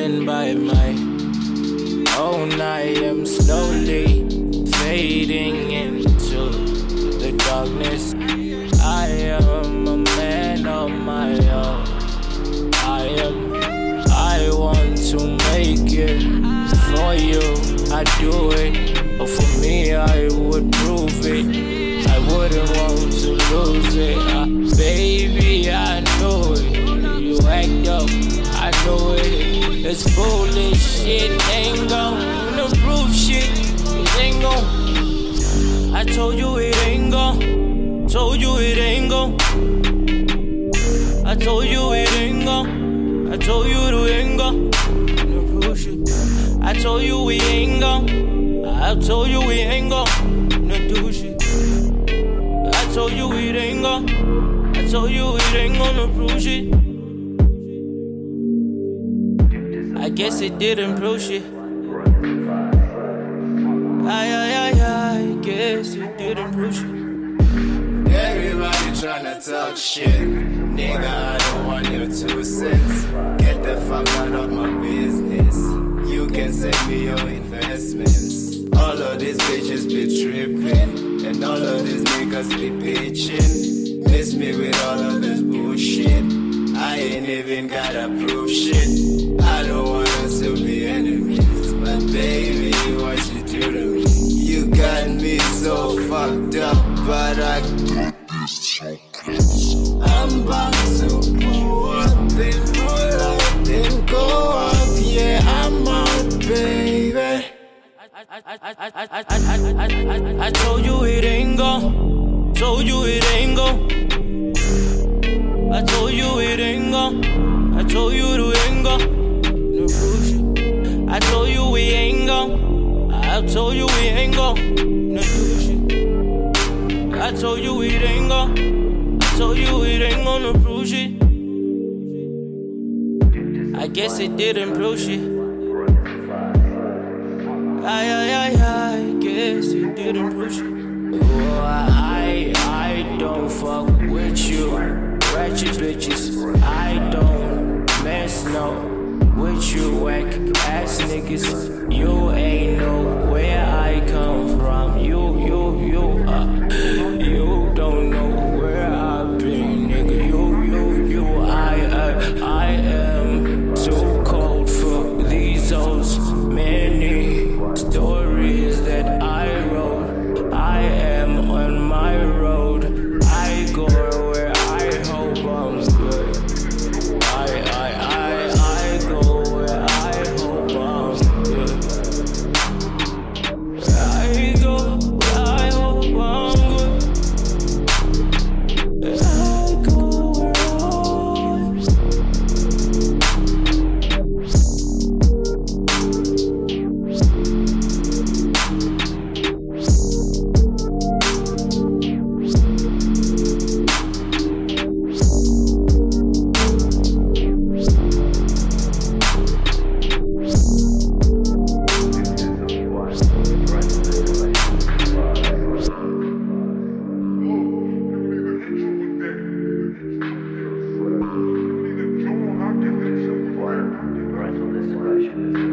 living by my own. I am slowly fading into the darkness. I am a man on my own. I want to make it for you. I do it, but for me I would prove it. I wouldn't want to lose it. Baby, I know it. You act up, I know it. It's foolish shit, ain't gonna prove shit. It ain't gon'. I told you it ain't gon'. Told you it ain't gon'. I told you it ain't gon'. I told you it ain't gon'. No prove shit. I told you we ain't gon'. I told you we ain't gon'. No do shit. I told you it ain't gon'. I told you it ain't gonna prove shit. I guess it didn't prove shit. I guess it didn't prove shit. Everybody tryna talk shit. Nigga, I don't want your 2 cents. Get the fuck out of my business. You can send me your investments. All of these bitches be tripping, and all of these niggas be bitching. Miss me with all of this bullshit. I ain't even gotta prove shit. I don't want us to be enemies, but baby, what you do to me? You got me so fucked up, but I'm about to go up, then roll up, then go up. Yeah, I'm out, baby. I told you it ain't gon'. Told you it ain't gon'. I told you it ain't gon'. I told you it ain't gon'. No bullshit. I told you we ain't gon'. I told you we ain't gon'. No bullshit. I told you it ain't gon'. I told you it ain't gonna prove shit. I guess it didn't prove shit. I guess it didn't prove shit. Oh, I don't fuck with you, ratchet bitches. I don't mess no with you, whack ass niggas. You ain't know where I come from. You don't know where I've been, nigga. I am too cold for these hoes. Many stories that I wrote. I am on my road. I go where I hope I'm good. I go where I hope I'm good. I go where I hope I'm good. I go where This